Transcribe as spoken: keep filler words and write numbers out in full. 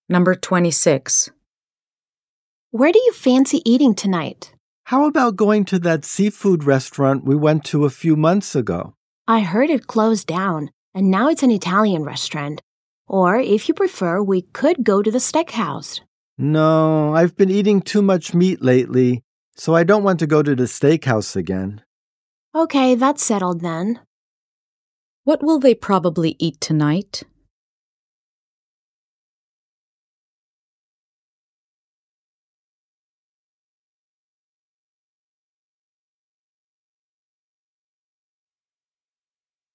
Number twenty-six. Where do you fancy eating tonight? How about going to that seafood restaurant we went to a few months ago? I heard it closed down, and now it's an Italian restaurant. Or, if you prefer, we could go to the steakhouse. No, I've been eating too much meat lately, so I don't want to go to the steakhouse again. Okay, that's settled then. What will they probably eat tonight?